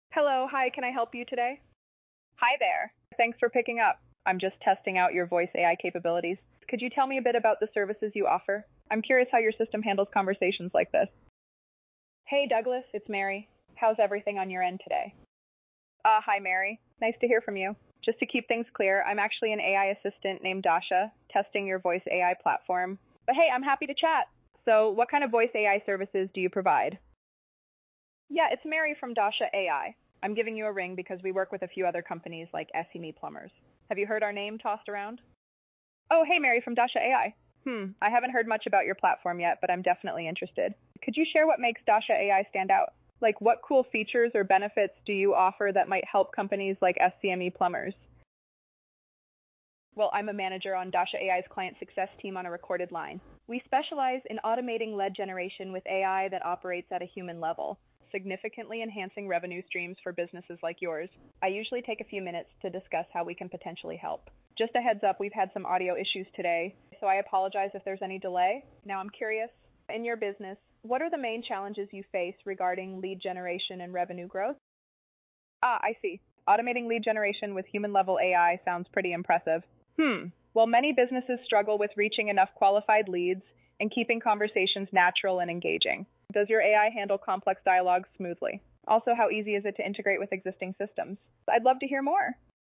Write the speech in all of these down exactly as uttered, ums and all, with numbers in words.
Hello, hi, can I help you today? Hi there. Thanks for picking up. I'm just testing out your voice A I capabilities. Could you tell me a bit about the services you offer? I'm curious how your system handles conversations like this. Hey, Douglas, it's Mary. How's everything on your end today? Uh, hi, Mary. Nice to hear from you. Just to keep things clear, I'm actually an A I assistant named Dasha, testing your voice A I platform. But hey, I'm happy to chat. So, what kind of voice A I services do you provide? Yeah, it's Mary from Dasha A I. I'm giving you a ring because we work with a few other companies like S E M E Plumbers. Have you heard our name tossed around? Oh, hey, Mary from Dasha A I. Hmm, I haven't heard much about your platform yet, but I'm definitely interested. Could you share what makes Dasha A I stand out? Like, what cool features or benefits do you offer that might help companies like S E M E Plumbers? Well, I'm a manager on Dasha A I's client success team on a recorded line. We specialize in automating lead generation with A I that operates at a human level, significantly enhancing revenue streams for businesses like yours. I usually take a few minutes to discuss how we can potentially help. Just a heads up, we've had some audio issues today, so I apologize if there's any delay. Now I'm curious, in your business, what are the main challenges you face regarding lead generation and revenue growth? Ah, I see. Automating lead generation with human-level A I sounds pretty impressive. Hmm. Well, many businesses struggle with reaching enough qualified leads and keeping conversations natural and engaging. Does your A I handle complex dialogue smoothly? Also, how easy is it to integrate with existing systems? I'd love to hear more.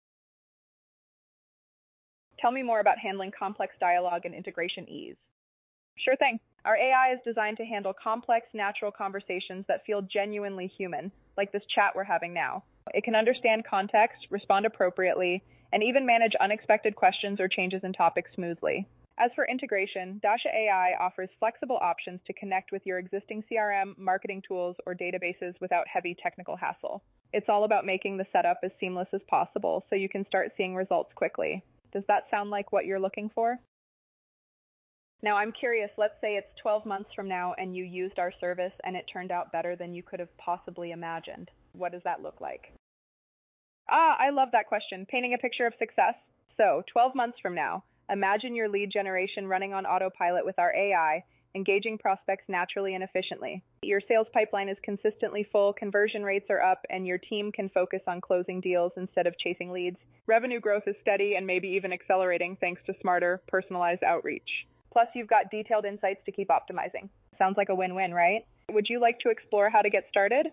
Tell me more about handling complex dialogue and integration ease. Sure thing. Our A I is designed to handle complex, natural conversations that feel genuinely human, like this chat we're having now. It can understand context, respond appropriately, and even manage unexpected questions or changes in topics smoothly. As for integration, Dasha A I offers flexible options to connect with your existing C R M, marketing tools, or databases without heavy technical hassle. It's all about making the setup as seamless as possible so you can start seeing results quickly. Does that sound like what you're looking for? Now, I'm curious, let's say it's twelve months from now and you used our service and it turned out better than you could have possibly imagined. What does that look like? Ah, I love that question. Painting a picture of success. So, twelve months from now, imagine your lead generation running on autopilot with our A I, engaging prospects naturally and efficiently. Your sales pipeline is consistently full, conversion rates are up, and your team can focus on closing deals instead of chasing leads. Revenue growth is steady and maybe even accelerating thanks to smarter, personalized outreach. Plus, you've got detailed insights to keep optimizing. Sounds like a win-win, right? Would you like to explore how to get started?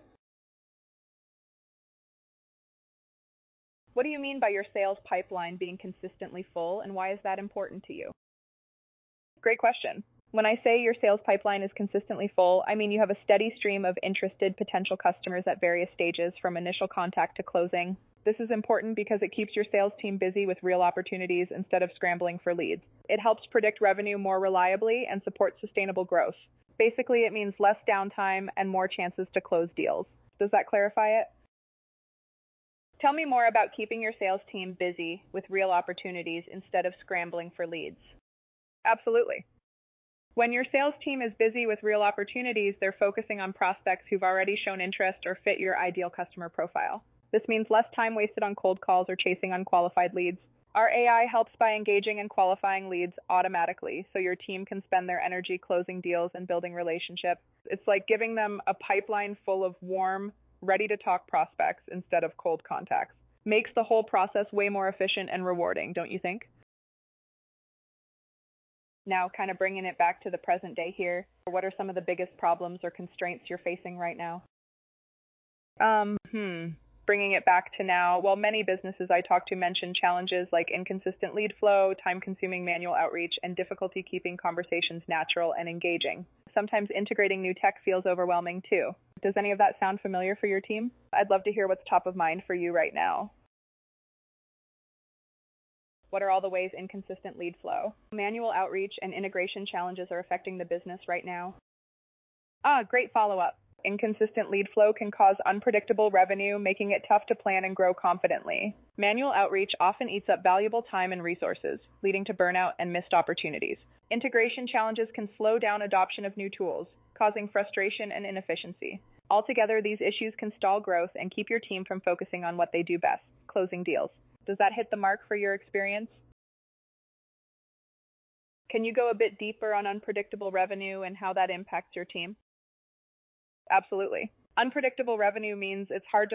What do you mean by your sales pipeline being consistently full, and why is that important to you? Great question. When I say your sales pipeline is consistently full, I mean you have a steady stream of interested potential customers at various stages from initial contact to closing. This is important because it keeps your sales team busy with real opportunities instead of scrambling for leads. It helps predict revenue more reliably and supports sustainable growth. Basically, it means less downtime and more chances to close deals. Does that clarify it? Tell me more about keeping your sales team busy with real opportunities instead of scrambling for leads. Absolutely. When your sales team is busy with real opportunities, they're focusing on prospects who've already shown interest or fit your ideal customer profile. This means less time wasted on cold calls or chasing unqualified leads. Our A I helps by engaging and qualifying leads automatically, so your team can spend their energy closing deals and building relationships. It's like giving them a pipeline full of warm, ready-to-talk prospects instead of cold contacts. Makes the whole process way more efficient and rewarding, don't you think? Now, kind of bringing it back to the present day here, what are some of the biggest problems or constraints you're facing right now? Um, hmm. Bringing it back to now, well, many businesses I talk to mention challenges like inconsistent lead flow, time-consuming manual outreach, and difficulty keeping conversations natural and engaging. Sometimes integrating new tech feels overwhelming too. Does any of that sound familiar for your team? I'd love to hear what's top of mind for you right now. What are all the ways inconsistent lead flow, manual outreach, and integration challenges are affecting the business right now? Ah, great follow-up. Inconsistent lead flow can cause unpredictable revenue, making it tough to plan and grow confidently. Manual outreach often eats up valuable time and resources, leading to burnout and missed opportunities. Integration challenges can slow down adoption of new tools, causing frustration and inefficiency. Altogether, these issues can stall growth and keep your team from focusing on what they do best, closing deals. Does that hit the mark for your experience? Can you go a bit deeper on unpredictable revenue and how that impacts your team? Absolutely. Unpredictable revenue means it's hard to